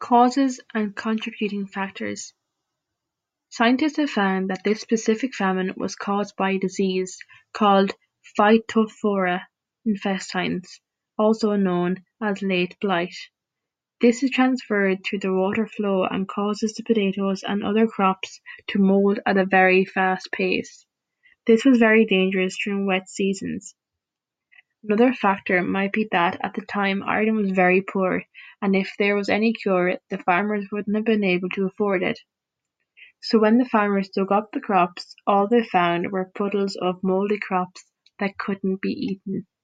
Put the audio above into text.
Causes and contributing factors. Scientists have found that this specific famine was caused by a disease called Phytophthora infestans, also known as late blight. This is transferred through the water flow and causes the potatoes and other crops to mold at a very fast pace. This was very dangerous during wet seasons. Another factor might be that at the time Ireland was very poor, and if there was any cure, the farmers wouldn't have been able to afford it. So when the farmers dug up the crops, all they found were puddles of mouldy crops that couldn't be eaten.